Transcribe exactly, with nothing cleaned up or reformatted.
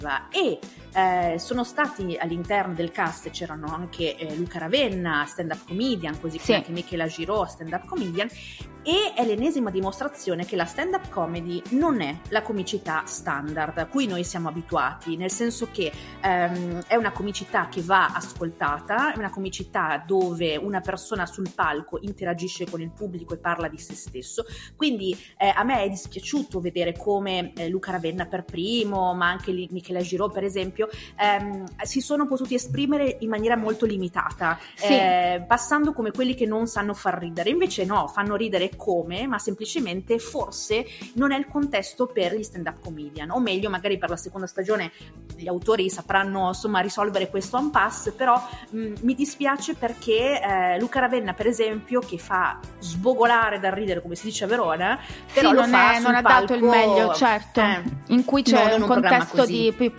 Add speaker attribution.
Speaker 1: e eh, sono stati all'interno del cast, c'erano anche eh, Luca Ravenna, stand-up comedian, così come
Speaker 2: sì.
Speaker 1: anche Michela Giraud, stand-up comedian, e è l'ennesima dimostrazione che la stand-up comedy non è la comicità standard a cui noi siamo abituati, nel senso che ehm, è una comicità che va ascoltata, è una comicità dove una persona sul palco interagisce con il pubblico e parla di se stesso, quindi eh, a me è dispiaciuto vedere come eh, Luca Ravenna per primo, ma anche lì Michela Giraud per esempio, ehm, si sono potuti esprimere in maniera molto limitata,
Speaker 2: sì.
Speaker 1: eh, passando come quelli che non sanno far ridere. Invece no, fanno ridere come, ma semplicemente forse non è il contesto per gli stand-up comedian, o meglio magari per la seconda stagione gli autori sapranno insomma risolvere questo en passe, però mh, mi dispiace perché eh, Luca Ravenna per esempio, che fa sbogolare dal ridere come si dice a Verona, però
Speaker 2: sì,
Speaker 1: lo
Speaker 2: non,
Speaker 1: fa
Speaker 2: è,
Speaker 1: sul
Speaker 2: non ha
Speaker 1: palco,
Speaker 2: dato il meglio, certo,
Speaker 1: eh,
Speaker 2: in cui c'è un,
Speaker 1: un
Speaker 2: contesto di, più,